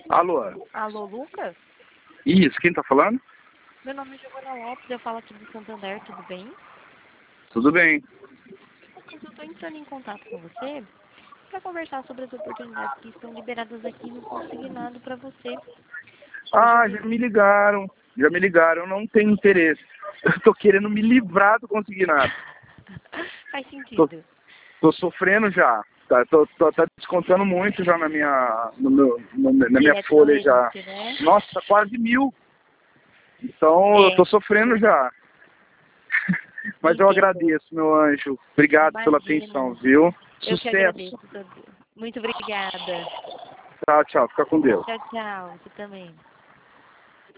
Alô? Alô, Lucas? Isso, quem tá falando? Meu nome é Giovana Lopes, eu falo aqui do Santander, tudo bem? Tudo bem. Lucas, eu estou entrando em contato com você para conversar sobre as oportunidades que estão liberadas aqui no Consignado para você. Ah, Hoje, já me ligaram, eu não tenho interesse. Eu tô querendo me livrar do consignado. faz Tô, sentido. tô sofrendo já. Tá descontando muito já na minha, no meu, na minha Direto no folha já. Recife, né? Nossa, quase 1.000. Então eu tô sofrendo já. Mas eu Entendo. agradeço, meu anjo. Obrigado pela atenção, Imagina. viu? Eu que Sucesso. agradeço. Muito obrigada. Tchau, tchau. Fica com Deus. Tchau, tchau. Você também.